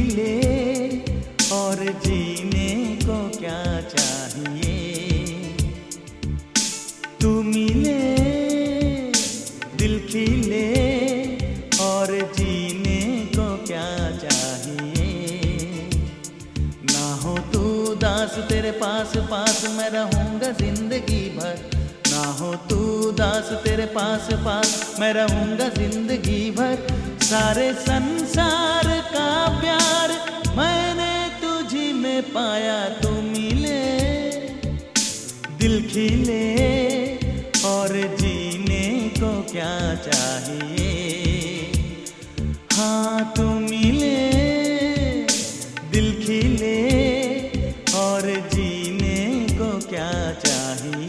खिले और जीने को क्या चाहिए। तू मिले दिल खिले और जीने को क्या चाहिए। ना हो तू दास तेरे पास पास मैं रहूंगा जिंदगी भर। ना हो तू दास तेरे पास पास मैं रहूंगा जिंदगी भर। सारे संसार का प्यार मैंने तुझी में पाया। तू मिले दिल खिले और जीने को क्या चाहिए। हाँ तू मिले दिल खिले और जीने को क्या चाहिए।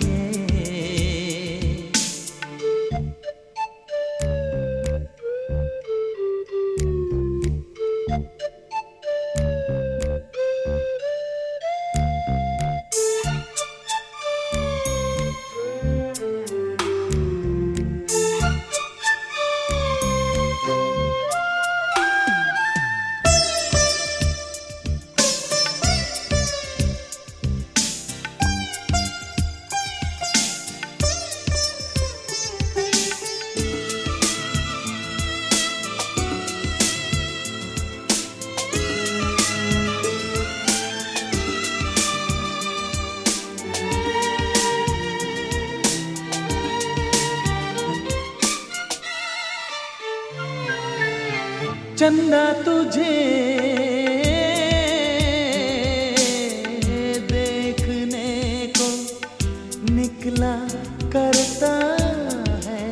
चंदा तुझे देखने को निकला करता है।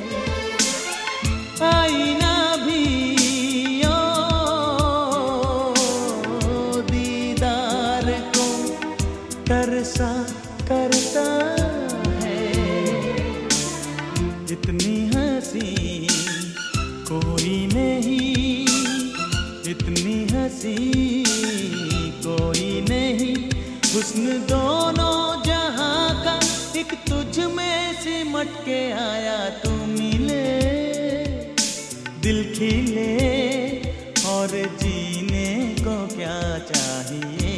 आईना भी ओ दीदार को तरसा करता है। इतनी हंसी कोई नहीं, इतनी हंसी कोई नहीं। हुस्न दोनों जहां का एक तुझ में सिमट के आया। तू मिले दिल खिले और जीने को क्या चाहिए।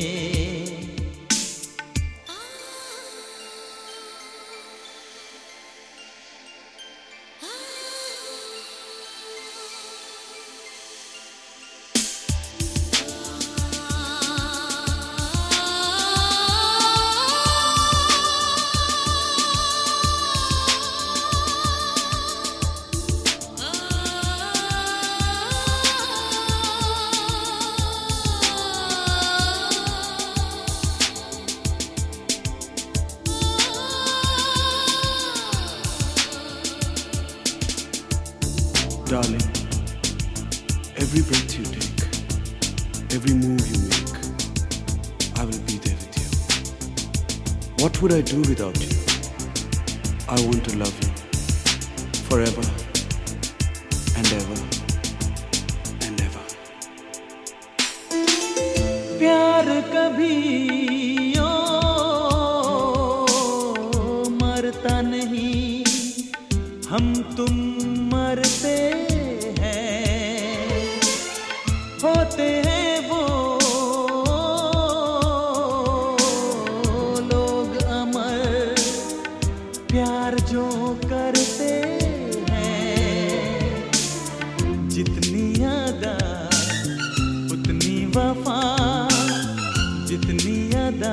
Darling, every breath you take, every move you make, I will be there with you. What would I do without you? I want to love you forever and ever and ever. प्यार कभी ओ मरता नहीं, हम तुम मरते हैं। होते हैं वो लोग अमर प्यार जो करते हैं। जितनी अदा उतनी वफा, जितनी अदा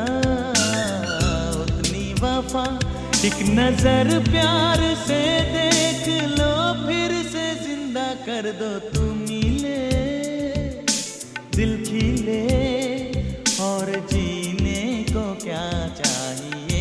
उतनी वफा। एक नजर प्यार से देख लो फिर से जिंदा कर दो। तू मिले दिल खिले और जीने को क्या चाहिए।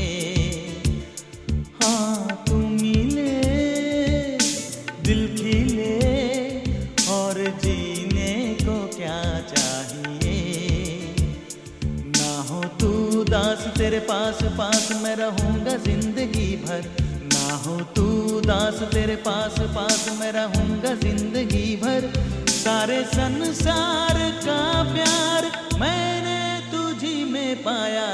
हाँ तू मिले दिल खिले और जीने को क्या चाहिए। ना हो तू दास तेरे पास पास मैं रहूंगा जिंदगी भर। ना हो तू दास तेरे पास पास मैं रहूंगा जिंदगी भर। सारे संसार का प्यार मैंने तुझी में पाया।